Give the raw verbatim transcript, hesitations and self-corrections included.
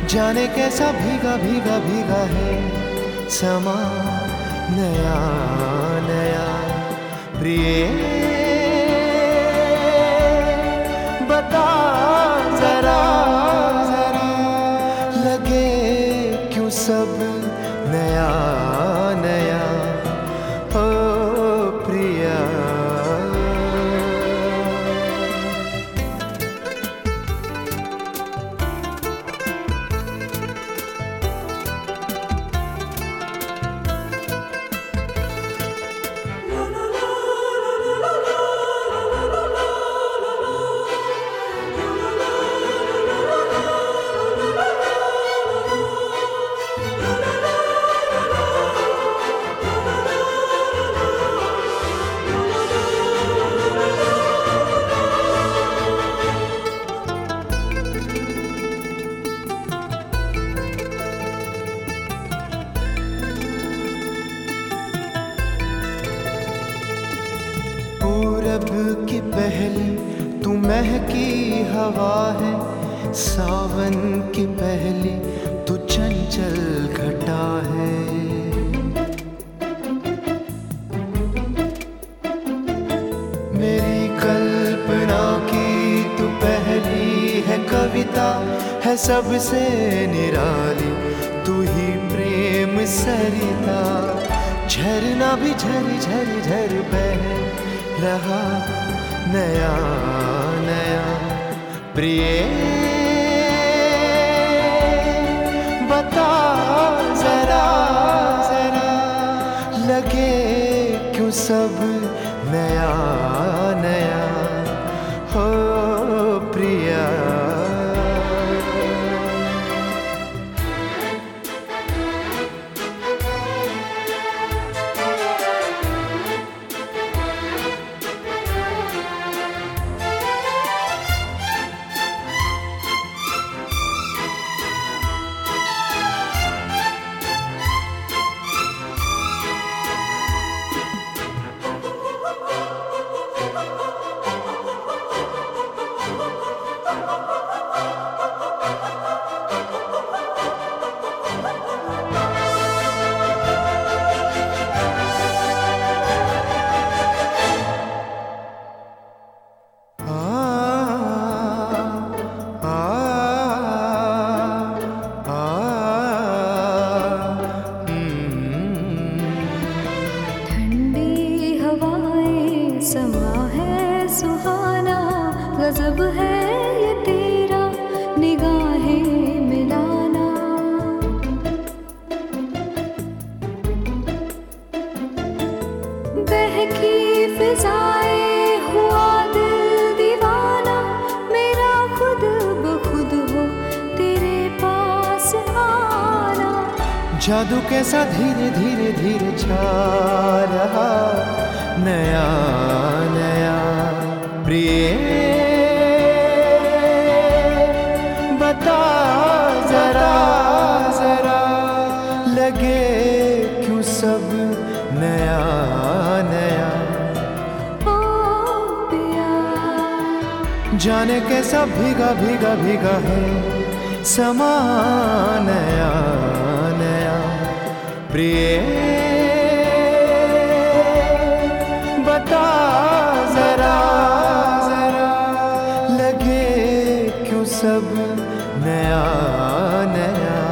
जाने कैसा भीगा भीगा भीगा है समा, नया नया प्रिय बता जरा जरा, लगे क्यों सब नया नया हो प्रिया। पूरब की पहली तू महकी हवा है, सावन की पहली तू चंचल घटा है। मेरी कल्पना की तू पहली है कविता, है सबसे निराली तू ही प्रेम सरिता। झरना भी झर झर झर बह रहा नया नया प्रिय बता जरा जरा, लगे क्यों सब नया नया हो प्रिया। समा है सुहाना, गजब है ये तेरा निगाहें मिलाना। बहकी फिजाएं हुआ दिल दीवाना, मेरा खुद ब खुद हो तेरे पास आना। जादू कैसा धीरे धीरे धीरे छा रहा नया नया प्रिय बता जरा जरा, लगे क्यों सब नया नया ओ पिया। जाने कैसा भीगा भीगा भीगा है समा, नया नया प्रिय बता जरा जरा, लगे क्यों सब नया नया।